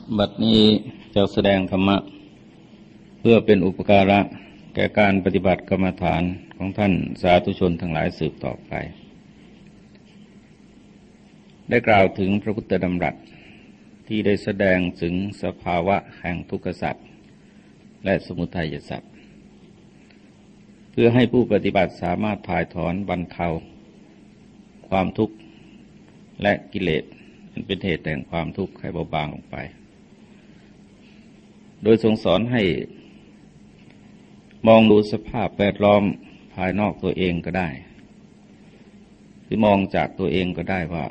บัดนี้จะแสดงธรรมะเพื่อเป็นอุปการะแก่การปฏิบัติกรรมฐานของท่านสาธุชนทั้งหลายสืบต่อไปได้กล่าวถึงพระพุทธดำรัสที่ได้แสดงถึงสภาวะแห่งทุกขสัจและสมุทัยสัจเพื่อให้ผู้ปฏิบัติสามารถถ่ายถอนบรรเทาความทุกข์และกิเลสอันเป็นเหตุแห่งความทุกข์ให้เบาบางลงไปโดยทรงสอนให้มองดูสภาพแวดล้อมภายนอกตัวเองก็ได้หรือมองจากตัวเองก็ได้ว่า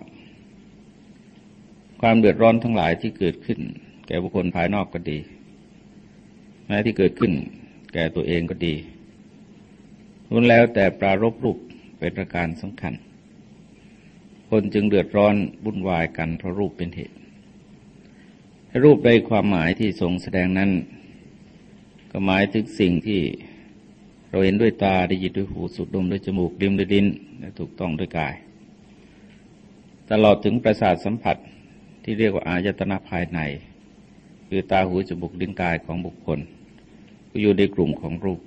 ความเดือดร้อนทั้งหลายที่เกิดขึ้นแก่บุคคลภายนอกก็ดีแม้ที่เกิดขึ้นแก่ตัวเองก็ดีล้วนแล้วแต่ปรารภรูปเป็นประการสำคัญคนจึงเดือดร้อนวุ่นวายกันเพราะรูปเป็นเหตุรูปในความหมายที่ทรงแสดงนั้นก็หมายถึงสิ่งที่เราเห็นด้วยตาได้ยินด้วยหูสูดดมด้วยจมูกลิ้มด้วยลิ้นและถูกต้องด้วยกายตลอดถึงประสาทสัมผัสที่เรียกว่าอายตนะภายในคือตาหูจมูกลิ้นกายของบุคคลก็อยู่ในกลุ่มของรูป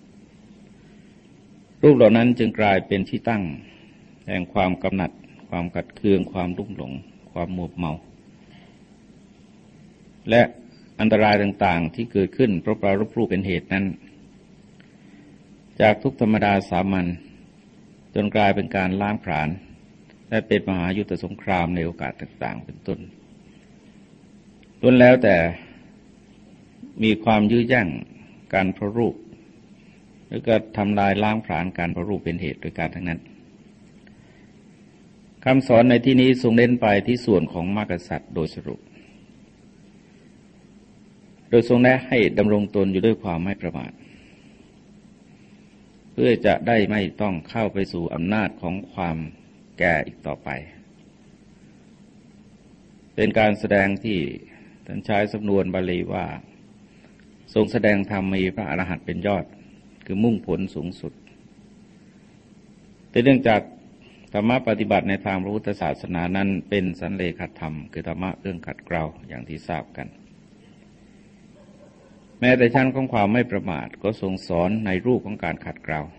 เหล่านั้นจึงกลายเป็นที่ตั้งแห่งความกำหนัดความกัดเคืองความรุ่มหลงความมัวเมาและอันตรายต่างๆที่เกิดขึ้นเพราะปรารภรูปเป็นเหตุนั้นจากทุกธรรมดาสามัญจนกลายเป็นการล้างผลาญและเป็นมหายุทธสงครามในโอกาสต่างๆเป็นต้นล้วนแล้วแต่มีความยื้อแย่งการเพราะรูปหรือก็ทำลายล้างผลาญการเพราะรูปเป็นเหตุโดยการทั้งนั้นคำสอนในที่นี้ทรงเน้นไปที่ส่วนของมรรคสัจโดยสรุปโดยทรงแนะให้ดำรงตนอยู่ด้วยความไม่ประมาทเพื่อจะได้ไม่ต้องเข้าไปสู่อำนาจของความแก่อีกต่อไปเป็นการแสดงที่ท่านใช้สำนวนบาลีว่าทรงแสดงธรรมมีพระอรหันต์เป็นยอดคือมุ่งผลสูงสุดแต่เนื่องจากธรรมะปฏิบัติในทางพระพุทธศาสนานั้นเป็นสันเลขธรรมคือธรรมะเรื่องขัดเกลาอย่างที่ทราบกันแม้แต่ชั้นของความไม่ประมาทก็ทรงสอนในรูปของการขัดเกลา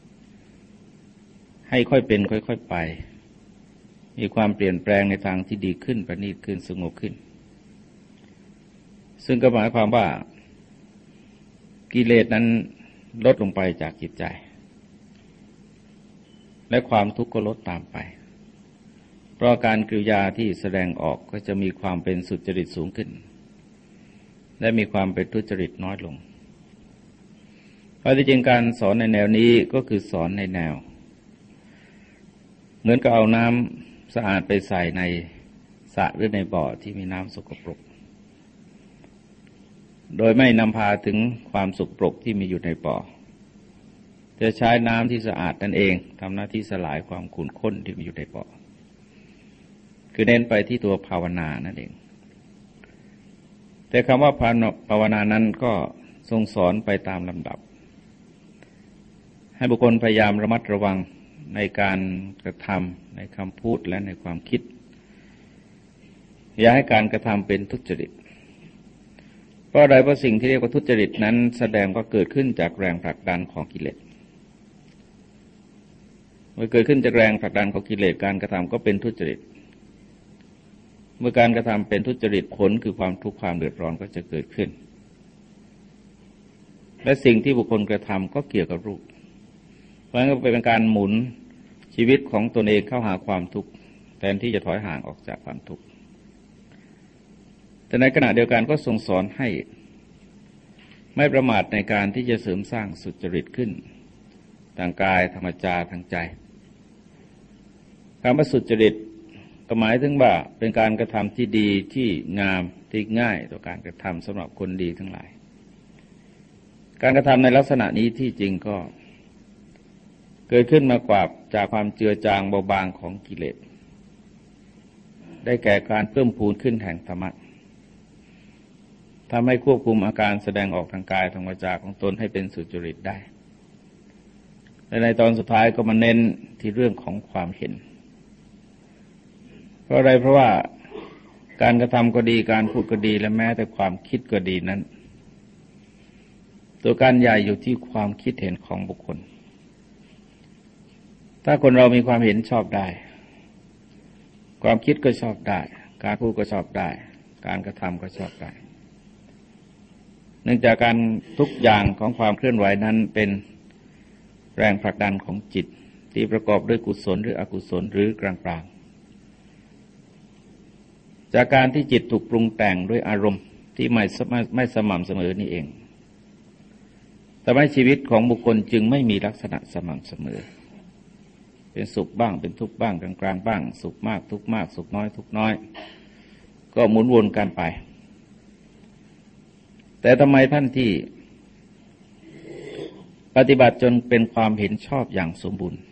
ให้ค่อยเป็นค่อยๆไปมีความเปลี่ยนแปลงในทางที่ดีขึ้นประณีตขึ้นสงบขึ้นซึ่งก็หมายความว่ากิเลสนั้นลดลงไปจากจิตใจและความทุกข์ก็ลดตามไปเพราะการกริยาที่แสดงออกก็จะมีความเป็นสุจริตสูงขึ้นและมีความเป็นทุจริตน้อยลงเพราะที่จริงการสอนในแนวนี้ก็คือสอนในแนวเหมือนกับเอาน้ำสะอาดไปใส่ในสระหรือในบ่อที่มีน้ำสกปรกโดยไม่นำพาถึงความสกปรกที่มีอยู่ในบ่อจะใช้น้ำที่สะอาดนั่นเองทำหน้าที่สลายความขุ่นข้นที่มีอยู่ในบ่อคือเน้นไปที่ตัวภาวนานั่นเองแต่คำว่าภาวนานั้นก็ทรงสอนไปตามลำดับให้บุคคลพยายามระมัดระวังในการกระทำในคำพูดและในความคิดอย่าให้การกระทำเป็นทุจริตเพราะอะไรเพราะสิ่งที่เรียกว่าทุจริตนั้นแสดงว่าเกิดขึ้นจากแรงผลักดันของกิเลสเมื่อเกิดขึ้นจากแรงผลักดันของกิเลสการกระทำก็เป็นทุจริตเมื่อการกระทำเป็นทุจริตผลคือความทุกข์ความเดือดร้อนก็จะเกิดขึ้นและสิ่งที่บุคคลกระทำก็เกี่ยวกับรูปเพราะงั้นก็เป็นการหมุนชีวิตของตนเองเข้าหาความทุกข์แทนที่จะถอยห่างออกจากความทุกข์แต่ในขณะเดียวกันก็ทรงสอนให้ไม่ประมาทในการที่จะเสริมสร้างสุจริตขึ้นทางกายทางวาจาทางใจคำว่าสุจริตก็หมายถึงว่าเป็นการกระทำที่ดีที่งามที่ง่ายต่อการกระทำสำหรับคนดีทั้งหลายการกระทำในลักษณะนี้ที่จริงก็เกิดขึ้นมากว่าจากความเจือจางเบาบางของกิเลสได้แก่การเพิ่มพูนขึ้นแห่งธรรมะทำให้ควบคุมอาการแสดงออกทางกายทางวาจาของตนให้เป็นสุจริตได้และในตอนสุดท้ายก็มาเน้นที่เรื่องของความเห็นเพราะอะไรเพราะว่าการกระทำก็ดีการพูดก็ดีและแม้แต่ความคิดก็ดีนั้นตัวการใหญ่อยู่ที่ความคิดเห็นของบุคคลถ้าคนเรามีความเห็นชอบได้ความคิดก็ชอบได้การพูดก็ชอบได้การกระทำก็ชอบได้เนื่องจากการทุกอย่างของความเคลื่อนไหวนั้นเป็นแรงผลักดันของจิตที่ประกอบด้วยกุศลหรืออกุศลหรือกลางๆจากการที่จิตถูกปรุงแต่งด้วยอารมณ์ที่ไม่สม่ำเสมอนี่เองทำให้ชีวิตของบุคคลจึงไม่มีลักษณะสม่ำเสมอเป็นสุขบ้างเป็นทุกข์บ้างกลางๆบ้างสุขมากทุกข์มากสุขน้อยทุกข์น้อยก็หมุนวนกันไปแต่ทำไมท่านที่ปฏิบัติจนเป็นความเห็นชอบอย่างสมบูรณ์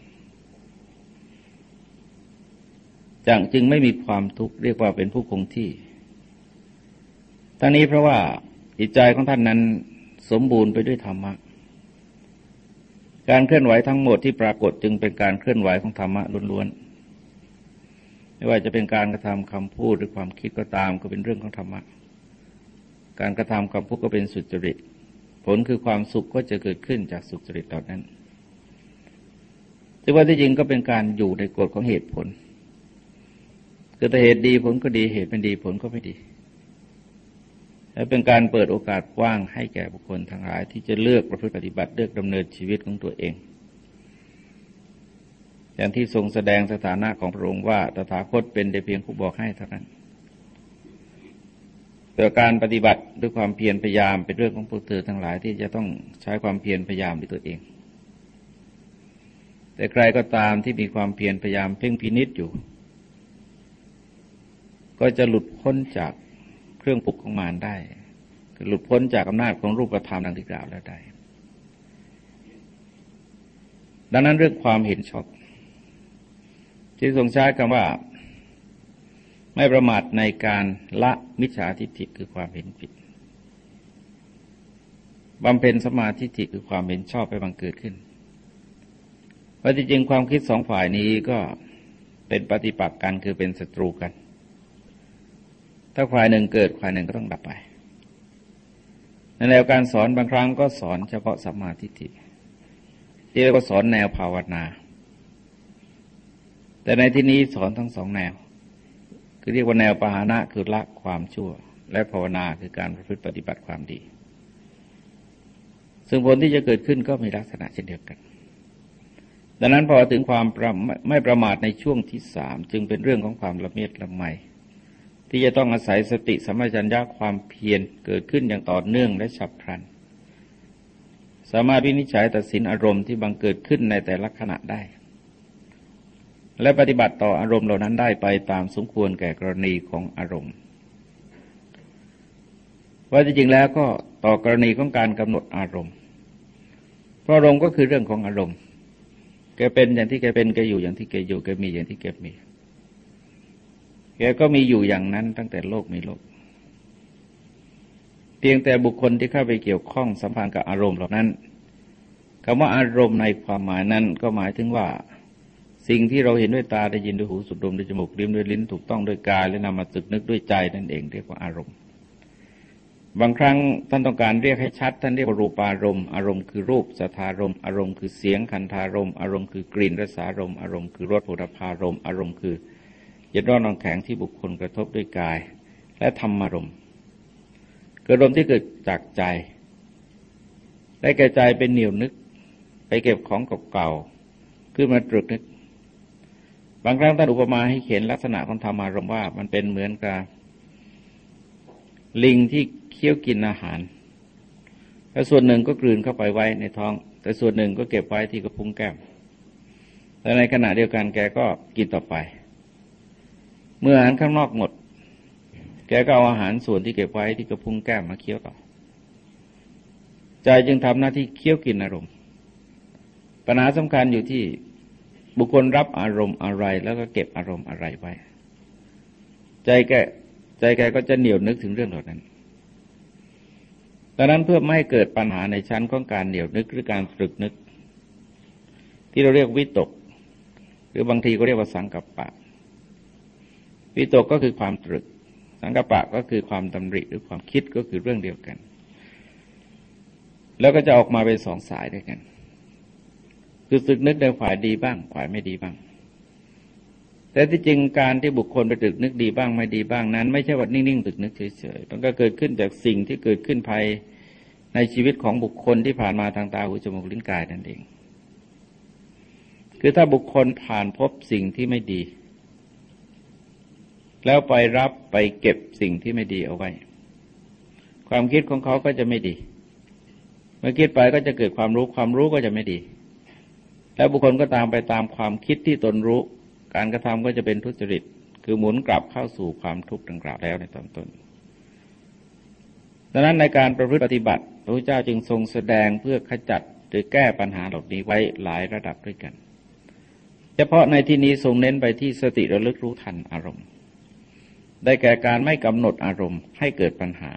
จึงไม่มีความทุกข์เรียกว่าเป็นผู้คงที่ทั้งนี้เพราะว่าจิตใจของท่านนั้นสมบูรณ์ไปด้วยธรรมะการเคลื่อนไหวทั้งหมดที่ปรากฏจึงเป็นการเคลื่อนไหวของธรรมะล้วนๆไม่ว่าจะเป็นการกระทำคำพูดหรือความคิดก็ตามก็เป็นเรื่องของธรรมะการกระทำคำพูดก็เป็นสุจริตผลคือความสุขก็จะเกิดขึ้นจากสุจริตเหล่านั้นแต่ว่าที่จริงก็เป็นการอยู่ในกฎของเหตุผลคือถ้าเหตุดีผลก็ดีเหตุไม่ดีผลก็ไม่ดีและเป็นการเปิดโอกาสกว้างให้แก่บุคคลทั้งหลายที่จะเลือกประพฤติปฏิบัติเลือกดำเนินชีวิตของตัวเองอย่างที่ทรงแสดงสถานะของพระองค์ว่าตถาคตเป็นแต่เพียงผู้บอกให้เท่านั้นแต่การปฏิบัติด้วยความเพียรพยายามเป็นเรื่องของพวกเธอทั้งหลายที่จะต้องใช้ความเพียรพยายามด้วยตัวเองแต่ใครก็ตามที่มีความเพียรพยายามเพ่งพินิจอยู่ก็จะหลุดพ้นจากเครื่องปลุกของมารได้คือหลุดพ้นจากอำนาจของรูปธรรมดังที่กล่าวแล้วได้ดังนั้นเรื่องความเห็นชอบที่ทรงใช้คำว่าไม่ประมาทในการละมิจฉาทิฏฐิคือความเห็นผิดบำเพ็ญสัมมาทิฏฐิคือความเห็นชอบให้บังเกิดขึ้นเพราะจริงๆความคิดสองฝ่ายนี้ก็เป็นปฏิปักษ์กันคือเป็นศัตรูกันถ้าฝ่ายหนึ่งเกิดฝ่ายหนึ่งก็ต้องดับไปในแนวการสอนบางครั้งก็สอนเฉพาะสัมมาทิฏฐิที่เรียกว่าสอนแนวภาวนาแต่ในที่นี้สอนทั้งสองแนวคือเรียกว่าแนวปหานะคือละความชั่วและภาวนาคือการประพฤติปฏิบัติความดีซึ่งผลที่จะเกิดขึ้นก็มีลักษณะเช่นเดียวกันดังนั้นพอถึงความไม่ประมาทในช่วงที่สามจึงเป็นเรื่องของความละเมียดละไมที่จะต้องอาศัยสติสัมปชัญญะความเพียรเกิดขึ้นอย่างต่อเนื่องและฉับพลันสามารถวินิจฉัยตัดสินอารมณ์ที่บังเกิดขึ้นในแต่ละขณะได้และปฏิบัติต่ออารมณ์เหล่านั้นได้ไปตามสมควรแก่กรณีของอารมณ์ว่าจริงๆแล้วก็ต่อกรณีของการกำหนดอารมณ์เพราะอารมณ์ก็คือเรื่องของอารมณ์แกเป็นอย่างที่แกเป็นแกอยู่อย่างที่แกอยู่แกมีอย่างที่แกมีแกก็มีอยู่อย่างนั้นตั้งแต่โลกมีโลกเพียงแต่บุคคลที่เข้าไปเกี่ยวข้องสัมพันธ์กับอารมณ์เหล่านั้นคำว่าอารมณ์ในความหมายนั้นก็หมายถึงว่าสิ่งที่เราเห็นด้วยตาได้ยินด้วยหูสูดดมด้วยจมูกลิ้มด้วยลิ้นถูกต้องด้วยกายและนำมาตรึกนึกด้วยใจนั่นเองเรียกว่าอารมณ์บางครั้งท่านต้องการเรียกให้ชัดท่านเรียกว่ารูปารมณ์อารมณ์คือรูปสัทธารมณ์อารมณ์คือเสียงคันธารมณ์อารมณ์คือกลิ่นรสารมณ์อารมณ์คือรสโผฏฐัพพารมณ์อารมณ์คือเย็นร้อนอ่อนแข็งที่บุคคลกระทบด้วยกายและธรรมารมณ์คืออารมณ์ที่เกิดจากใจได้แก่ใจเป็นเหนี่ยวนึกไปเก็บของเก่าๆขึ้นมาตรึกนึกบางครั้งท่านอุปมาให้เห็นลักษณะของธรรมารมณ์ว่ามันเป็นเหมือนกับลิงที่เคี้ยวกินอาหารแต่ส่วนหนึ่งก็กลืนเข้าไปไว้ในท้องแต่ส่วนหนึ่งก็เก็บไว้ที่กระพุ้งแก้มแต่ในขณะเดียวกันแกก็กินต่อไปเมื่ออาหารข้างนอกหมดแกก็เอาอาหารส่วนที่เก็บไว้ที่กระพุ้งแก้มมาเคี้ยวต่อใจจึงทำหน้าที่เคี้ยวกินอารมณ์ปัญหาสำคัญอยู่ที่บุคคลรับอารมณ์อะไรแล้วก็เก็บอารมณ์อะไรไว้ใจแกก็จะเหนียวนึกถึงเรื่องเหล่านั้นดังนั้นเพื่อไม่ให้เกิดปัญหาในชั้นของการเหนียวนึกหรือการตรึกนึกที่เราเรียกวิตกหรือบางทีก็เรียกว่าสังกัปปะวิตกก็คือความตรึกสังกัปปะก็คือความดำริหรือความคิดก็คือเรื่องเดียวกันแล้วก็จะออกมาเป็นสองสายด้วยกันคือสึกนึกในฝ่ายดีบ้างฝ่ายไม่ดีบ้างแต่ที่จริงการที่บุคคลไปตึกนึกดีบ้างไม่ดีบ้างนั้นไม่ใช่ว่านิ่งๆตึกนึกเฉยๆมันก็เกิดขึ้นจากสิ่งที่เกิดขึ้นภายในชีวิตของบุคคลที่ผ่านมาทางตาหูจมูกลิ้นกายนั่นเองคือถ้าบุคคลผ่านพบสิ่งที่ไม่ดีแล้วไปรับไปเก็บสิ่งที่ไม่ดีเอาไว้ความคิดของเขาก็จะไม่ดีเมื่อคิดไปก็จะเกิดความรู้ก็จะไม่ดีแล้วบุคคลก็ตามไปตามความคิดที่ตนรู้การกระทำก็จะเป็นทุจริตคือหมุนกลับเข้าสู่ความทุกข์ดังกล่าวแล้วในตอนต้นดังนั้นในการประพฤติปฏิบัติพระพุทธเจ้าจึงทรงแสดงเพื่อขจัดหรือแก้ปัญหาเหล่านี้ไว้หลายระดับด้วยกันเฉพาะในที่นี้ทรงเน้นไปที่สติระลึกรู้ทันอารมณ์ได้แก่การไม่กำหนดอารมณ์ให้เกิดปัญหา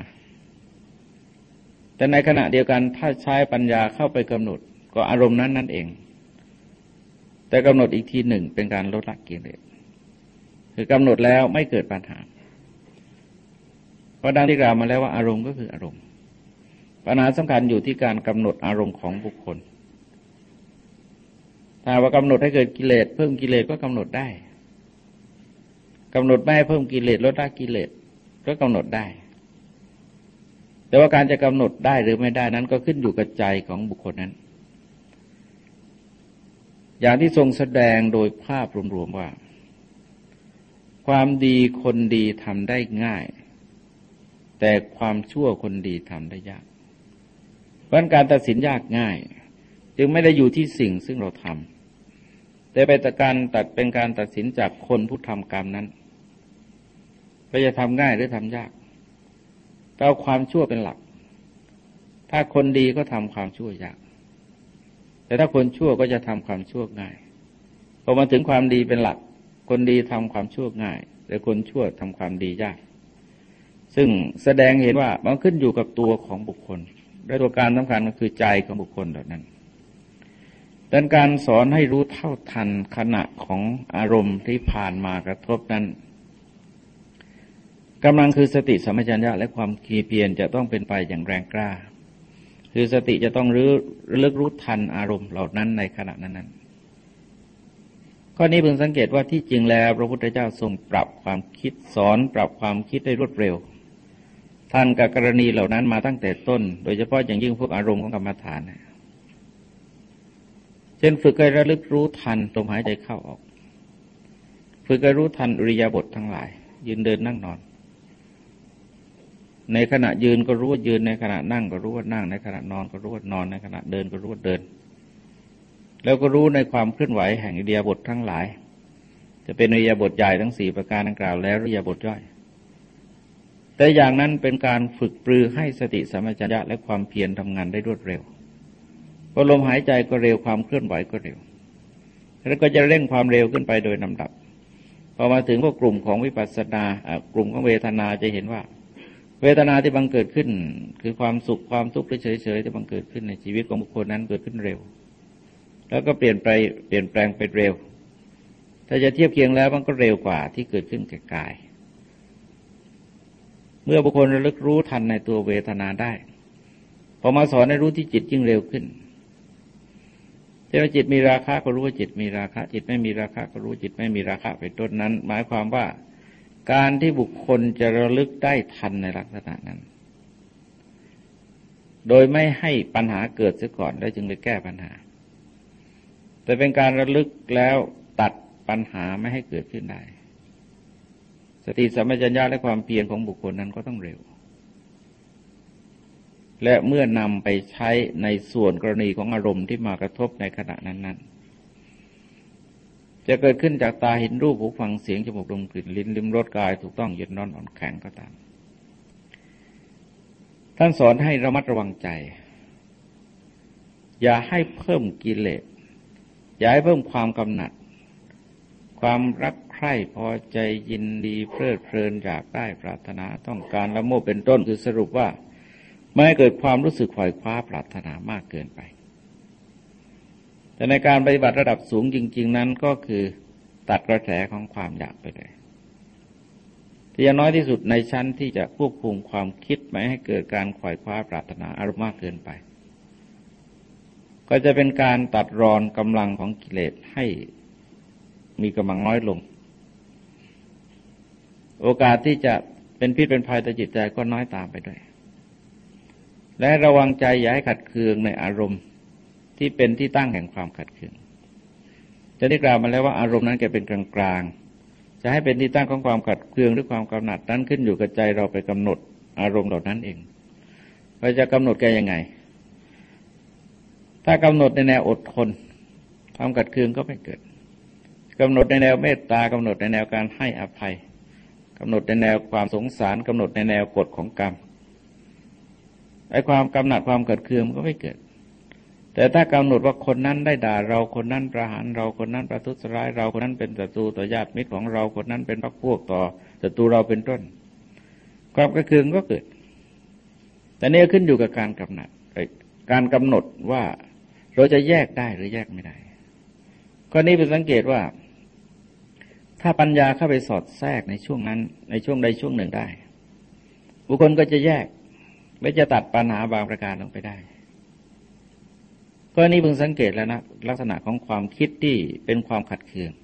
แต่ในขณะเดียวกันถ้าใช้ปัญญาเข้าไปกำหนดก็อารมณ์นั้นนั่นเองแต่กำหนดอีกทีหนึ่งเป็นการลดละกิเลสคือกำหนดแล้วไม่เกิดปัญหาเพราะดังที่กล่าวมาแล้วว่าอารมณ์ก็คืออารมณ์ปัญหาสำคัญอยู่ที่การกำหนดอารมณ์ของบุคคลถ้าว่ากำหนดให้เกิดกิเลสเพิ่มกิเลสก็กำหนดได้กำหนดไม่ให้เพิ่มกิเลสลดละกิเลสก็กำหนดได้แต่ว่าการจะกำหนดได้หรือไม่ได้นั้นก็ขึ้นอยู่กับใจของบุคคลนั้นอย่างที่ทรงแสดงโดยภาพรวมๆว่าความดีคนดีทำได้ง่ายแต่ความชั่วคนดีทำได้ยากเพราะการตัดสินยากง่ายจึงไม่ได้อยู่ที่สิ่งซึ่งเราทำแต่เป็นการตัดสินจากคนผู้ทำกรรมนั้นว่าจะทำง่ายหรือทำยากเอาความชั่วเป็นหลักถ้าคนดีก็ทำความชั่วยากแต่ถ้าคนชั่วก็จะทำความชั่วง่ายพอมาถึงความดีเป็นหลักคนดีทำความชั่วง่ายแต่คนชั่วทำความดียากซึ่งแสดงเห็นว่ามันขึ้นอยู่กับตัวของบุคคลและตัวการสำคัญก็คือใจของบุคคลเหล่านั้นดังการสอนให้รู้เท่าทันขณะของอารมณ์ที่ผ่านมากระทบนั้นกำลังคือสติสัมปชัญญะและความเพียรจะต้องเป็นไปอย่างแรงกล้าคือสติจะต้องระลึกรู้ทันอารมณ์เหล่านั้นในขณะนั้นๆข้อนี้เพิ่งสังเกตว่าที่จริงแล้วพระพุทธเจ้าทรงปรับความคิดสอนปรับความคิดได้รวดเร็วทันกับกรณีเหล่านั้นมาตั้งแต่ต้นโดยเฉพาะอย่างยิ่งพวกอารมณ์ของกรรมฐานเช่นฝึกให้ระลึกรู้ทันลมหายใจเข้าออกฝึกให้รู้ทันอิริยาบถทั้งหลายยืนเดินนั่งนอนในขณะยืนก็รู้ว่ายืนในขณะนั่งก็รู้ว่านั่งในขณะนอนก็รู้ว่านอนในขณะเดินก็รู้ว่าเดินแล้วก็รู้ในความเคลื่อนไหวแห่งอิริยาบถทั้งหลายจะเป็นอิริยาบถใหญ่ทั้ง4ประการดังกล่าวแล้วอิริยาบถย่อยแต่อย่างนั้นเป็นการฝึกปรือให้สติสัมปชัญญะและความเพียรทำงานได้รวดเร็วพอลมหายใจก็เร็วความเคลื่อนไหวก็เร็วแล้วก็จะเร่งความเร็วขึ้นไปโดยลำดับพอมาถึงพวกกลุ่มของวิปัสสนากลุ่มของเวทนาจะเห็นว่าเวทนาที่บังเกิดขึ้นคือความสุขความทุกข์เฉยๆที่บังเกิดขึ้นในชีวิตของบุคคลนั้นเกิดขึ้นเร็วแล้วก็เปลี่ยนแปลงไปเร็วถ้าจะเทียบเคียงแล้วมันก็เร็วกว่าที่เกิดขึ้นแก่กายเมื่อบุคคลระลึกรู้ทันในตัวเวทนาได้พอมาสอนให้รู้ที่จิตยิ่งเร็วขึ้นถ้าจิตมีราคะก็รู้ว่าจิตมีราคะจิตไม่มีราคะก็รู้จิตไม่มีราคะเป็นต้นนั้นหมายความว่าการที่บุคคลจะระลึกได้ทันในลักษณะนั้นโดยไม่ให้ปัญหาเกิดเสียก่อนแล้วจึงไปแก้ปัญหาแต่เป็นการระลึกแล้วตัดปัญหาไม่ให้เกิดขึ้นได้สติสัมปชัญญะและความเพียรของบุคคลนั้นก็ต้องเร็วและเมื่อนำไปใช้ในส่วนกรณีของอารมณ์ที่มากระทบในขณะนั้นๆจะเกิดขึ้นจากตาเห็นรูปหูฟังเสียงจมูกดมกลิ่นลิ้นลิ้มรสกายถูกต้องเย็นร้อนอ่อนแข็งก็ตามท่านสอนให้ระมัดระวังใจอย่าให้เพิ่มกิเลสอย่าให้เพิ่มความกำหนัดความรักใคร่พอใจยินดีเพลิดเพลินอยากได้ปรารถนาต้องการละโมบเป็นต้นคือสรุปว่าไม่ให้เกิดความรู้สึกขวายคว้าปรารถนามากเกินไปแต่ในการปฏิบัติระดับสูงจริงๆนั้นก็คือตัดกระแสของความอยากไปเลยที่อย่างน้อยที่สุดในชั้นที่จะควบคุมความคิดไม่ให้เกิดการขวายคว้าปรารถนาอารมณ์มากเกินไปก็จะเป็นการตัดรอนกำลังของกิเลสให้มีกำลังน้อยลงโอกาสที่จะเป็นพิษเป็นภัยต่อจิตใจก็น้อยตามไปด้วยและระวังใจอย่าให้ขัดเคืองในอารมณ์ที่เป็นที่ตั้งแห่งความขัดเคืองจะได้กล่าวมาแล้วว่าอารมณ์นั้นแกเป็นกลางๆจะให้เป็นที่ตั้งของความขัดเคืองหรือความกำหนัดนั้นขึ้นอยู่กับใจเราไปกำหนดอารมณ์เหล่านั้นเองเราจะกำหนดแกยังไงถ้ากำหนดในแนวอดทนความขัดเคืองก็ไม่เกิดกำหนดในแนวเมตตากำหนดในแนวการให้อภัยกำหนดในแนวความสงสารกำหนดในแนวกฎของกรรมไอ้ความกำหนัดความขัดเคืองมันก็ไม่เกิดแต่ถ้ากำหนดว่าคนนั้นได้ด่าเราคนนั้นประหารเราคนนั้นประทุษร้ายเราคนนั้นเป็นศัตรูต่อญาติมิตรของเราคนนั้นเป็นพรรคพวกต่อศัตรูเราเป็นต้นความขัดเคืองก็เกิดแต่นี่ขึ้นอยู่กับการกำหนดการกำหนดว่าเราจะแยกได้หรือแยกไม่ได้ข้อนี้เป็นสังเกตว่าถ้าปัญญาเข้าไปสอดแทรกในช่วงนั้นในช่วงใดช่วงหนึ่งได้บุคคลก็จะแยกและจะตัดปัญหาบางประการลงไปได้ข้อนี้เพิ่งสังเกตแล้วนะลักษณะของความคิดที่เป็นความขัดเคือง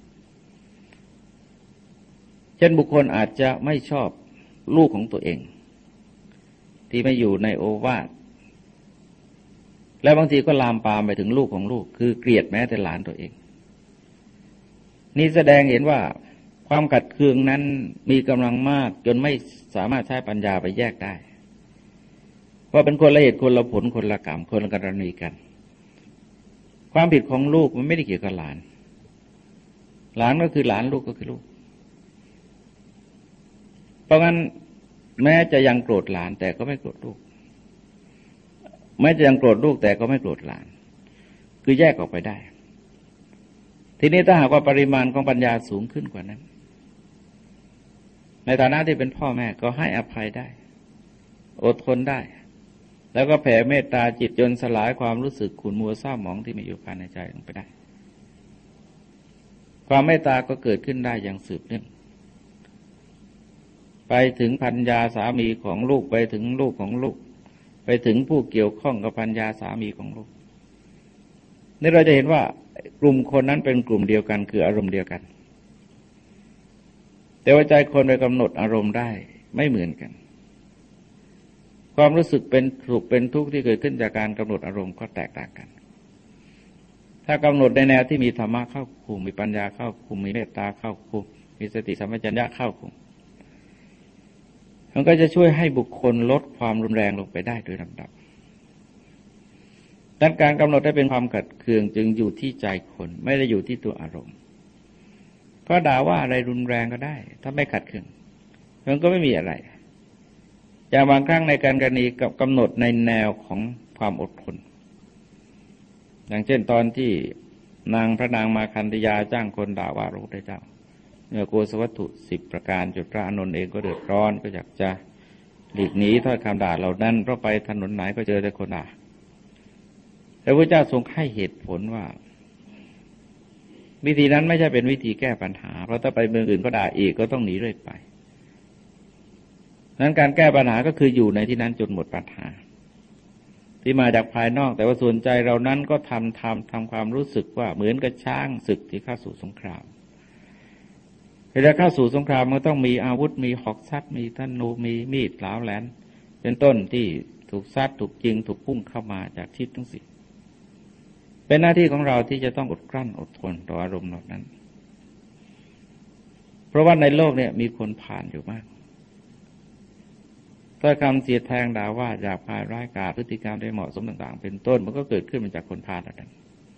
เช่นบุคคลอาจจะไม่ชอบลูกของตัวเองที่ไม่อยู่ในโอวาทและบางทีก็ลามปามไปถึงลูกของลูกคือเกลียดแม้แต่หลานตัวเองนี่แสดงเห็นว่าความขัดเคืองนั้นมีกำลังมากจนไม่สามารถใช้ปัญญาไปแยกได้เพราะเป็นคนละเหตุคนละผลคนละกรรมคนละกรณีกันความผิดของลูกมันไม่ได้เกี่ยวกับหลานหลานก็คือหลานลูกก็คือลูกเพราะงั้นแม้จะยังโกรธหลานแต่ก็ไม่โกรธลูกแม้จะยังโกรธลูกแต่ก็ไม่โกรธหลานคือแยกออกไปได้ทีนี้ถ้าหากว่าปริมาณของปัญญาสูงขึ้นกว่านั้นในฐานะที่เป็นพ่อแม่ก็ให้อภัยได้อดทนได้แล้วก็แผ่เมตตาจิตจนสลายความรู้สึกขุ่นมัวเศร้าหมองที่มีอยู่ภายในใจลงไปได้ความเมตตาก็เกิดขึ้นได้อย่างสืบเนื่องไปถึงภรรยาสามีของลูกไปถึงลูกของลูกไปถึงผู้เกี่ยวข้องกับภรรยาสามีของลูกนี่เราจะเห็นว่ากลุ่มคนนั้นเป็นกลุ่มเดียวกันคืออารมณ์เดียวกันแต่ว่าใจคนไปกำหนดอารมณ์ได้ไม่เหมือนกันความรู้สึกเป็นสุขเป็นทุกข์ที่เกิดขึ้นจากการกำหนดอารมณ์ก็แตกต่างกันถ้ากำหนดในแนวที่มีธรรมะเข้าคุมมีปัญญาเข้าคุมมีเมตตาเข้าคุมมีสติสัมปชัญญะเข้าคุมมันก็จะช่วยให้บุคคลลดความรุนแรงลงไปได้โดยลำดับดังนั้นการกำหนดให้เป็นความขัดเคืองจึงอยู่ที่ใจคนไม่ได้อยู่ที่ตัวอารมณ์เพราะด่าว่าอะไรรุนแรงก็ได้ถ้าไม่ขัดเคืองมันก็ไม่มีอะไรอย่างบางครั้งในการกรณีกับกำหนดในแนวของความอดทนอย่างเช่นตอนที่พระนางมาคันธยาจ้างคนด่าว่าพระพุทธเจ้าเมื่อโกศวัตถุ10ประการจนพระอานนท์เองก็เดือดร้อนก็อยากจะหลีกหนีถ้อยคำด่าเหล่านั้นเพราะไปถนนไหนก็เจอแต่คนด่าแต่พระเจ้าทรงให้เหตุผลว่าวิธีนั้นไม่ใช่เป็นวิธีแก้ปัญหาเพราะถ้าไปเมืองอื่นก็ด่าอีกก็ต้องหนีเรื่อยไปนั้นการแก้ปัญหาก็คืออยู่ในที่นั้นจนหมดปัญหาที่มาจากภายนอกแต่ว่าส่วนใจเรานั้นก็ทำความรู้สึกว่าเหมือนกับช้างศึกที่เข้าสู่สงครามเวลาเข้าสู่สงครามมันต้องมีอาวุธมีหอกซัดมีธนูมีมีดเหลาแหลมเป็นต้นที่ถูกซัดถูกยิงถูกพุ่งเข้ามาจากทิศทั้งสี่เป็นหน้าที่ของเราที่จะต้องอดกลั้นอดทนต่ออารมณ์เหล่านั้นเพราะว่าในโลกเนี่ยมีคนผ่านอยู่มากถ้อยคำเสียดแทงด่าว่าหยาบคายร้ายกาจพฤติกรรมได้เหมาะสมต่างๆเป็นต้นมันก็เกิดขึ้นมาจากคนผ่านเหล่านั้น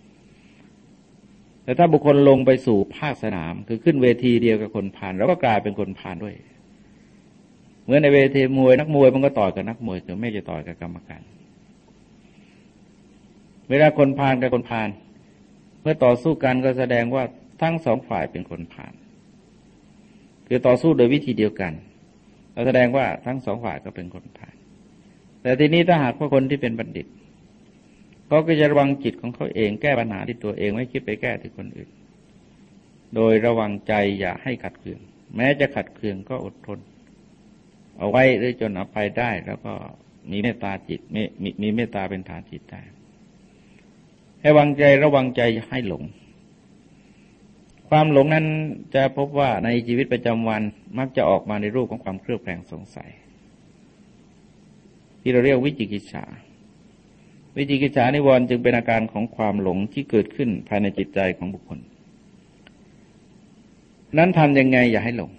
แต่ถ้าบุคคลลงไปสู่ภาคสนามคือขึ้นเวทีเดียวกับคนผ่านแล้วก็กลายเป็นคนผ่านด้วยเหมือนในเวทีมวยนักมวยมันก็ต่อยกับนักมวยแต่ไม่จะต่อยกับกรรมการเวลาคนผ่านกับคนผ่านเมื่อต่อสู้กันก็แสดงว่าทั้งสองฝ่ายเป็นคนผ่านคือต่อสู้โดยวิธีเดียวกันเราแสดงว่าทั้งสองฝ่ายก็เป็นคนผ่านแต่ทีนี้ถ้าหากว่าคนที่เป็นบัณฑิตเขาก็จะระวังจิตของเขาเองแก้ปัญหาที่ตัวเองไม่คิดไปแก้ที่คนอื่นโดยระวังใจอย่าให้ขัดเคืองแม้จะขัดเคืองก็อดทนเอาไว้หรือจนอภัยได้แล้วก็มีเมตตาจิตมีเมตตาเป็นฐานจิตได้ให้วางใจระวังใจให้หลงความหลงนั้นจะพบว่าในชีวิตประจำวันมักจะออกมาในรูปของความเครือบแคลงสงสัยที่เราเรียกวิจิกิจฉาวิจิกิจฉานิวรณ์จึงเป็นอาการของความหลงที่เกิดขึ้นภายในจิตใจของบุคคลนั้นทำยังไงอย่าให้หลง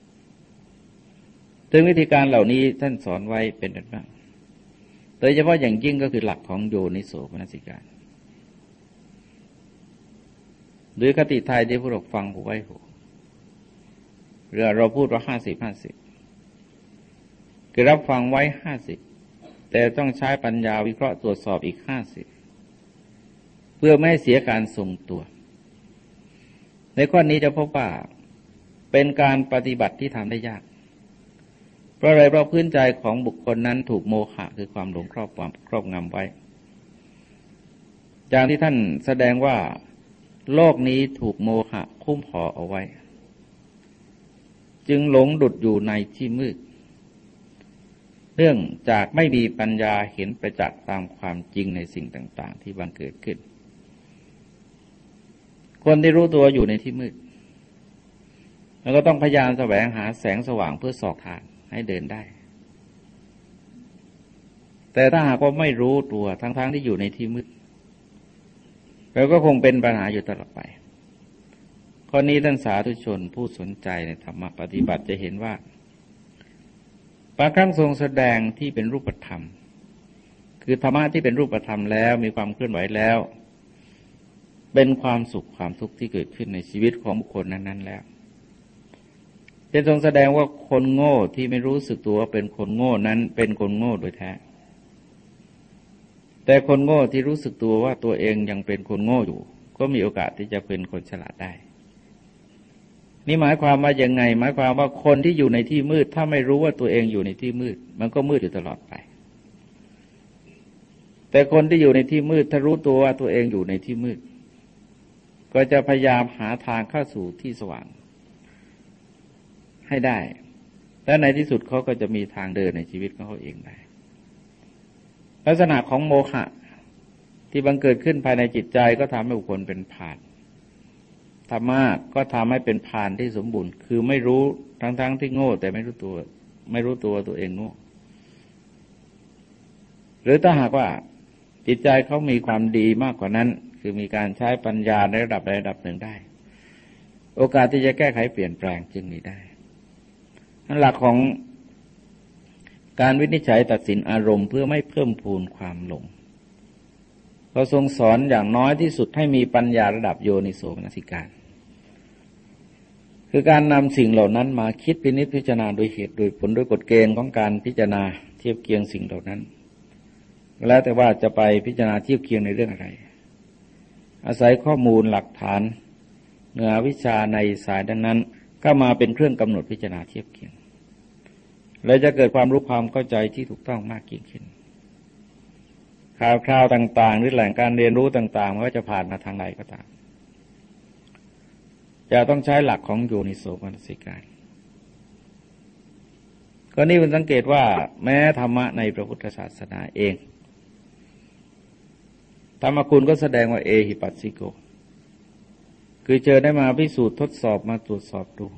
ถึงวิธีการเหล่านี้ท่านสอนไว้เป็นแบบนั้นโดยเฉพาะอย่างยิ่งก็คือหลักของโยนิโสมนสิการหรือคติไทยที่ผู้รับฟังผู้ไว้หูหรือเราพูดว่า50-50คือรับฟังไว้50แต่ต้องใช้ปัญญาวิเคราะห์ตรวจสอบอีก50เพื่อไม่ให้เสียการทรงตัวในข้อนี้จะพบว่าเป็นการปฏิบัติที่ทำได้ยากเพราะอะไรเพราะพื้นใจของบุคคลนั้นถูกโมหะคือความหลงครอบงำไว้อย่างที่ท่านแสดงว่าโลกนี้ถูกโมหะคุ้มห่อเอาไว้จึงหลงดุจอยู่ในที่มืดเนื่องจากไม่มีปัญญาเห็นประจักษ์ตามความจริงในสิ่งต่างๆที่บังเกิดขึ้นคนที่รู้ตัวอยู่ในที่มืดแล้วก็ต้องพยายามแสวงหาแสงสว่างเพื่อสอกทางให้เดินได้แต่ถ้าหากว่าไม่รู้ตัวทั้งที่อยู่ในที่มืดเราก็คงเป็นปัญหาอยู่ตลอดไปข้อนี้ท่านสาธุชนผู้สนใจในธรรมปฏิบัติจะเห็นว่าบางครั้งทรงแสดงที่เป็นรูปธรรมคือธรรมะที่เป็นรูปธรรมแล้วมีความเคลื่อนไหวแล้วเป็นความสุขความทุกข์ที่เกิดขึ้นในชีวิตของบุคคลนั้นๆแล้วจะทรงแสดงว่าคนโง่ที่ไม่รู้สึกตัวว่าเป็นคนโง่นั้นเป็นคนโง่โดยแท้แต่คนโง่ที่รู้สึกตัวว่าตัวเองยังเป็นคนโง่อยู่ก็มีโอกาสที่จะเป็นคนฉลาดได้นี่หมายความว่ายังไงหมายความว่าคนที่อยู่ในที่มืดถ้าไม่รู้ว่าตัวเองอยู่ในที่มืดมันก็มืดอยู่ตลอดไปแต่คนที่อยู่ในที่มืดถ้ารู้ตัวว่าตัวเองอยู่ในที่มืดก็จะพยายามหาทางเข้าสู่ที่สว่างให้ได้และในที่สุดเขาก็จะมีทางเดินในชีวิตของเขาเองได้ลักษณะของโมหะที่บังเกิดขึ้นภายในจิตใจก็ทำให้บุคคลเป็นพาลธรรมะก็ทำให้เป็นพาลที่สมบูรณ์คือไม่รู้ทั้งที่โง่แต่ไม่รู้ตัวตัวเองโง่หรือถ้าหากว่าจิตใจเขามีความดีมากกว่านั้นคือมีการใช้ปัญญาในระดับหนึ่งได้โอกาสที่จะแก้ไขเปลี่ยนแปลงจึงมีได้นั่นหลักของการวินิจฉัยตัดสินอารมณ์เพื่อไม่เพิ่มพูนความหลงเราทรงสอนอย่างน้อยที่สุดให้มีปัญญาระดับโยนิโสมนสิการคือการนำสิ่งเหล่านั้นมาคิดพินิจพิจารณาโดยเหตุโดยผลโดยกฎเกณฑ์ของการพิจารณาเทียบเคียงสิ่งเหล่านั้นแล้วแต่ว่าจะไปพิจารณาเทียบเคียงในเรื่องอะไรอาศัยข้อมูลหลักฐานเนื้อวิชาในสายนั้นก็มาเป็นเครื่องกำหนดพิจารณาเทียบเคียงและจะเกิดความรู้ความเข้าใจที่ถูกต้องมากยิ่งขึ้นข่าวคราวต่างๆหรือแหล่งการเรียนรู้ต่างๆไม่ว่าจะผ่านมาทางใดก็ตามจะต้องใช้หลักของโยนิโสมนสิการก็นี่คุณสังเกตว่าแม้ธรรมะในพระพุทธศาสนาเองธรรมคุณก็แสดงว่าเอหิปัสสิโกคือเจอได้มาพิสูจน์ทดสอบมาตรวจสอบดู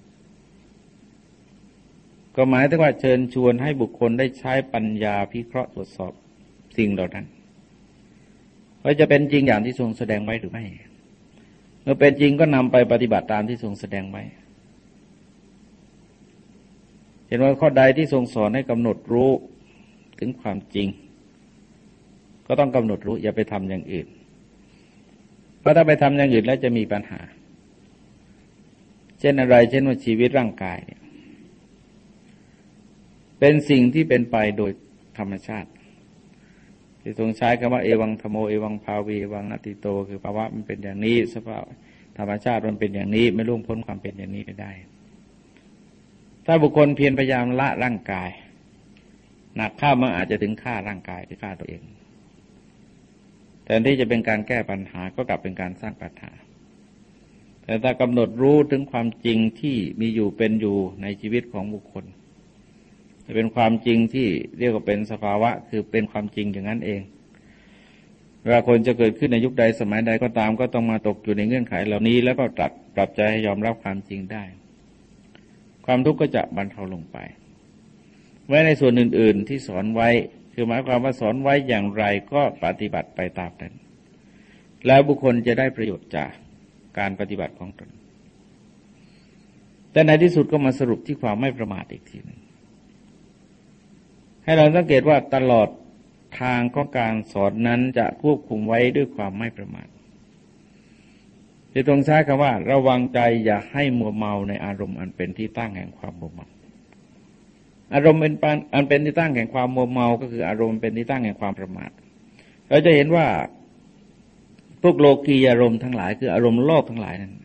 ก็หมายถึงว่าเชิญชวนให้บุคคลได้ใช้ปัญญาพิเคราะห์ตรวจสอบสิ่งเหล่านั้นว่าจะเป็นจริงอย่างที่ทรงแสดงไว้หรือไม่เมื่อเป็นจริงก็นำไปปฏิบัติตามที่ทรงแสดงไว้เห็นว่าข้อใดที่ทรงสอนให้กำหนดรู้ถึงความจริงก็ต้องกำหนดรู้อย่าไปทำอย่างอื่นเพราะถ้าไปทำอย่างอื่นแล้วจะมีปัญหาเช่นอะไรเช่นว่าชีวิตร่างกายเนี่ยเป็นสิ่งที่เป็นไปโดยธรรมชาติที่ทรงใช้คำว่าเอวังธโมเอวังภาวีเอวังนัตติโตคือภาวะมันเป็นอย่างนี้สภาพธรรมชาติมันเป็นอย่างนี้ไม่ล่วงพ้นความเป็นอย่างนี้ไปได้ถ้าบุคคลเพียรพยายามละร่างกายหนักข้ามันอาจจะถึงฆ่าร่างกายหรือฆ่าตัวเองแต่ที่จะเป็นการแก้ปัญหาก็กลับเป็นการสร้างปัญหาแต่ถ้ากำหนดรู้ถึงความจริงที่มีอยู่เป็นอยู่ในชีวิตของบุคคลเป็นความจริงที่เรียกว่าเป็นสภาวะคือเป็นความจริงอย่างนั้นเองเวลาคนจะเกิดขึ้นในยุคใดสมัยใดก็ตามก็ต้องมาตกอยู่ในเงื่อนไขเหล่านี้แล้วก็ปรับใจให้ยอมรับความจริงได้ความทุกข์ก็จะบรรเทาลงไปไว้ในส่วนอื่นๆที่สอนไว้คือหมายความว่าสอนไว้อย่างไรก็ปฏิบัติไปตามนั้นแล้วบุคคลจะได้ประโยชน์จากการปฏิบัติของตนแต่ในที่สุดก็มาสรุปที่ความไม่ประมาทอีกทีหนึ่งให้เราสังเกตว่าตลอดทางของการสอนนั้นจะควบคุมไว้ด้วยความไม่ประมาทที่ตรงใช้คำว่าระวังใจอย่าให้มัวเมาในอารมณ์อันเป็นที่ตั้งแห่งความมัวเมาอารมณ์อันเป็นที่ตั้งแห่งความมัวเมาก็คืออารมณ์เป็นที่ตั้งแห่งความประมาทเราจะเห็นว่าพวกโลกียอารมณ์ทั้งหลายคืออารมณ์โลภทั้งหลายนั้น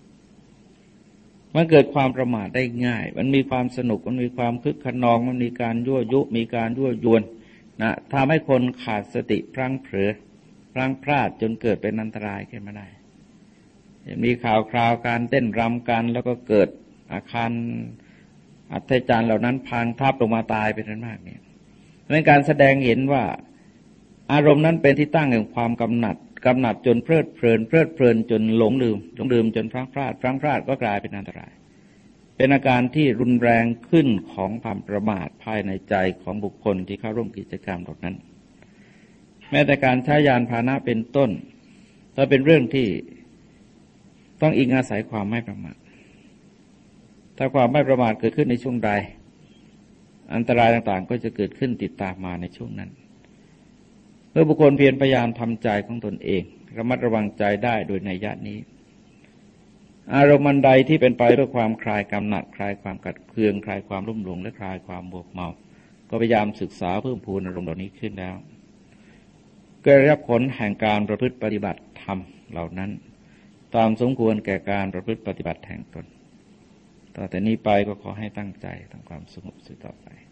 มันเกิดความประมาทได้ง่ายมันมีความสนุกมันมีความคึกขนองมันมีการยั่วยุมีการยั่วยวนนะทำให้คนขาดสติพลั้งเผลอพลั้งพลาดจนเกิดเป็นอันตรายขึ้นมาได้มีข่าวคราวการเต้นรำกันแล้วก็เกิดอาคารอัศจรรย์เหล่านั้นพังทับลงมาตายเป็นอันมากเนี่ยเป็นการแสดงเห็นว่าอารมณ์นั้นเป็นที่ตั้งแห่งความกำหนัดจนเพลิดเพลินจนหลงลืมจนพลั้งพลาดก็กลายเป็นอันตรายเป็นอาการที่รุนแรงขึ้นของความประมาทภายในใจของบุคคลที่เข้าร่วมกิจกรรมเหล่านั้นแม้แต่การใช้ยานพาหนะเป็นต้นถ้าเป็นเรื่องที่ต้องอิงอาศัยความไม่ประมาทถ้าความไม่ประมาทเกิดขึ้นในช่วงใดอันตรายต่างๆก็จะเกิดขึ้นติดตามมาในช่วงนั้นเมื่อบุคคลเพียรพยายามทำใจของตนเองระมัดระวังใจได้โดยนัยยะนี้อารมณ์ใดที่เป็นไปด้วยความคลายกำหนัดคลายความกัดเคืองคลายความรุ่มหลงและคลายความบวกเมาก็พยายามศึกษาเพิ่มพูนอารมณ์เหล่านี้ขึ้นแล้วก็ได้รับผลแห่งการประพฤติปฏิบัติธรรมเหล่านั้นตามสมควรแก่การประพฤติปฏิบัติแห่งตนต่อแต่นี้ไปก็ขอให้ตั้งใจทำความสงบสืบต่อไป